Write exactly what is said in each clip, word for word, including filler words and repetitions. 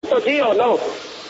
¿Esto sí o no?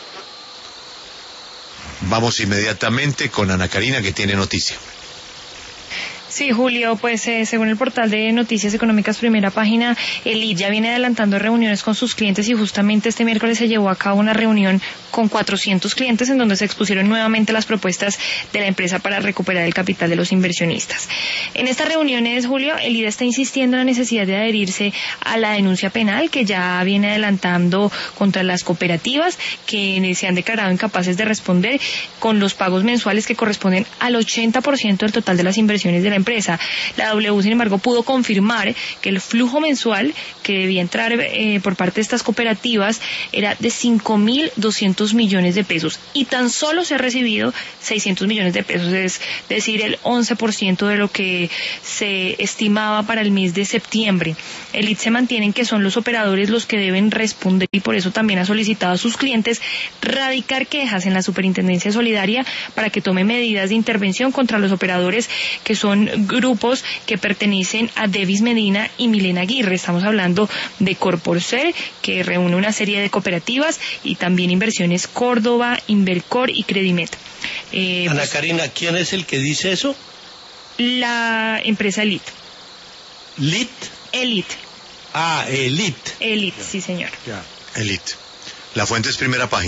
Vamos inmediatamente con Ana Karina, que tiene noticia. Sí, Julio, pues eh, según el portal de Noticias Económicas Primera Página, el I D ya viene adelantando reuniones con sus clientes y justamente este miércoles se llevó a cabo una reunión con cuatrocientos clientes en donde se expusieron nuevamente las propuestas de la empresa para recuperar el capital de los inversionistas. En estas reuniones, Julio, el I D está insistiendo en la necesidad de adherirse a la denuncia penal que ya viene adelantando contra las cooperativas que se han declarado incapaces de responder con los pagos mensuales que corresponden al ochenta por ciento del total de las inversiones de la empresa. La W, sin embargo, pudo confirmar que el flujo mensual que debía entrar eh, por parte de estas cooperativas era de cinco mil doscientos millones de pesos y tan solo se ha recibido seiscientos millones de pesos, es decir, el once por ciento de lo que se estimaba para el mes de septiembre. El I D se mantiene en que son los operadores los que deben responder y por eso también ha solicitado a sus clientes radicar quejas en la Superintendencia Solidaria para que tome medidas de intervención contra los operadores que son grupos que pertenecen a Devis Medina y Milena Aguirre. Estamos hablando de Corporcel, que reúne una serie de cooperativas, y también Inversiones Córdoba, Invercor y Credimet. Eh, Ana pues, Karina, ¿quién es el que dice eso? La empresa Elit. ¿Lit? Elit. Ah, Elit. Elit, sí señor. Ya. Elit. La fuente es Primera Página.